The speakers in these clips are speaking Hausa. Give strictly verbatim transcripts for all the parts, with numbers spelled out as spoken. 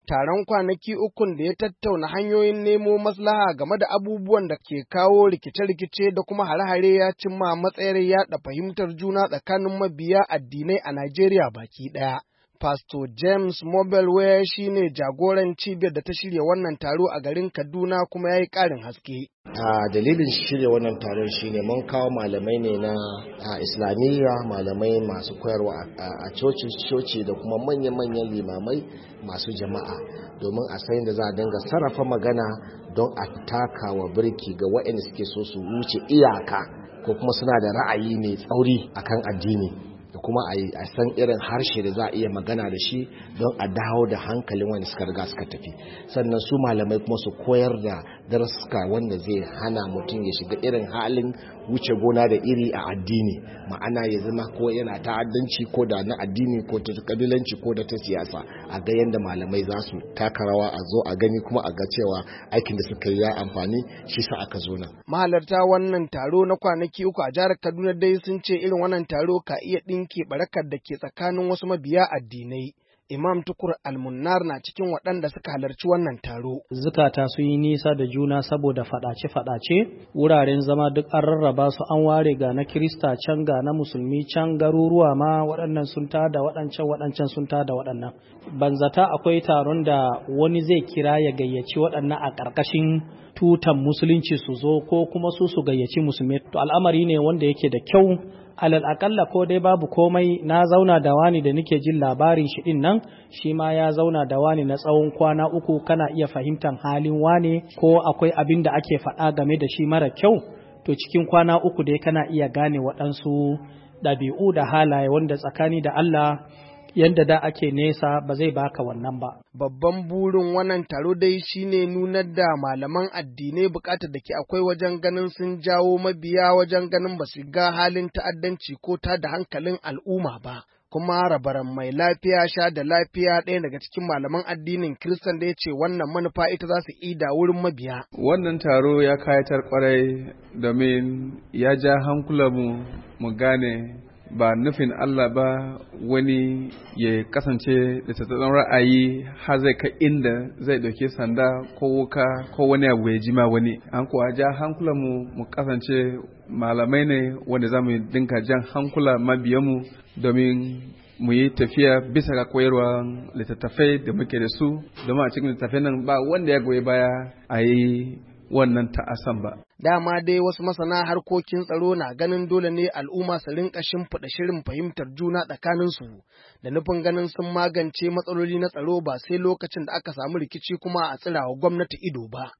taron kwanaki ukun da ya tattauna hanyoyin nemo maslaha game da abubuwan da ke kawo rikice-rikice da kuma hare-hare ya cimma matsayar yaɗa fahimtar juna tsakanin mabiya addinai a Najeriya baki ɗaya. Pastor James Mobelware shi ne jagoran cibiyar da ta shirya wannan taro a garin Kaduna kuma ya yi ƙarin haske. A dalilin shirya wannan taron shi ne mun kawo malamai ne na Islamiyya, malamai masu koyarwa a coci-coci da kuma manya-manyan limamai masu jama'a domin a sayin da za a dinga sarrafa magana don a taka wa birki ga waɗanda suke so su wuce iyaka ko kuma suna da ra'ayi mai tsauri akan addini. Da kuma a san irin harshe da za a iya magana da shi don a dawo da hankalin wanda suka riga suka tafi, sannan su malamai kuma su koyar da darasuka wanda zai hana mutum ya shiga irin halin wuce gona da iri a addini, ma'ana ya zama ko yana ta'addanci ko da na addini ko ta kabilanci ko da ta siyasa. A ga yadda malamai za su taka rawa a zo a gani kuma a ga cewa aikin da suka yi ya amfani, shi sa aka zo nan. Mahalarta wannan taro na kwanaki uku a jihar Kaduna dai sun ce irin wannan taro ka iya ɗinke barakar da ke tsakanin wasu mabiya addinai. Imam Tukur Almunnar na cikin waɗanda suka halarci wannan taro. Zukata sun yi nisa da juna saboda faɗace-faɗace, wuraren zama duk an rarraba su, an ware ga na Kirista can ga na Musulmi can, garuruwa ma waɗannan sun tada waɗancan waɗancan sun tada waɗannan. Banzata akwai taron da wani zai kira ya gayyaci waɗannan a ƙarƙashin tutan musulunci su zo ko kuma su su gayyaci musulmi. To al'amari ne wanda yake da kyau. Alal akalla ko dai babu komai, na zauna da wani da nake jin labarin shi din nan, shi ma ya zauna da wani na tsawon kwana uku, kana iya fahimtar halin wane ko akwai abin da ake faɗa game da shi mara kyau. To cikin kwana uku dai kana iya gane waɗansu ɗabi'u da halaye wanda tsakani da Allah yadda da ake nesa ba zai baka wannan ba. Babban burin wannan taro dai shine nunar da malaman addinai bukatar da ke akwai wajen ganin sun jawo mabiya wajen ganin ba su ga halin ta'addanci ko ta da hankalin al'umma ba. Kuma rabaran mai lafiya sha da lafiya ɗaya daga cikin malaman addinin Kiristan da ya ce wannan manufa ita za su ida wurin mabiya. Wannan taro ya kayatar kwarai domin ya ja hankulanmu mu gane ba nufin Allah ba wani ya kasance da tattaɗin ra'ayi har zai kai inda zai ɗauki sanda ko wuka ko wani abu ya jima wani. An kuwa ja hankulanmu mu kasance malamai ne wanda za mu dinka jan hankula mabiyanmu domin mu yi tafiya bisa ga koyarwa littattafai da muke da su, domin a cikin littattafai nan ba wanda ya goyi baya a yi wannan ta'asan ba. Dama dai wasu masana harkokin tsaro na ganin dole ne al'umma su rinka shimfiɗa shirin fahimtar juna tsakaninsu da nufin ganin sun magance matsaloli na tsaro ba sai lokacin da aka samu rikici kuma a tsirawa gwamnati ido ba.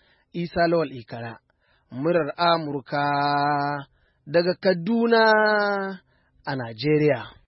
Isa Lawal Ikara, murar Amurka daga Kaduna a Najeriya.